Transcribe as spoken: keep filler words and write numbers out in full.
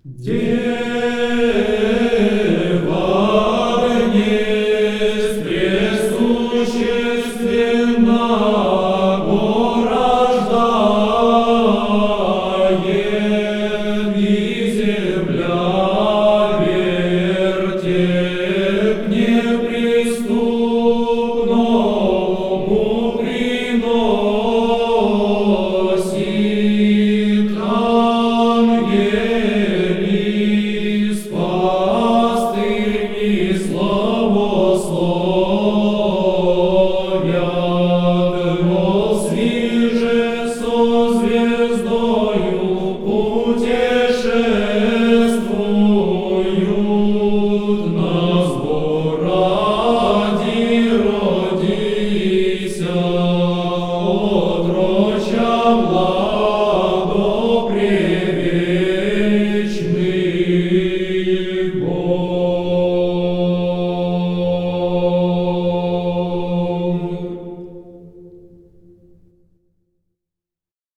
Дева вниз пресущественно порождает, и земля вертеп неприступному приносит ангели с пастырьми славословят, мол, свиже со звездою путем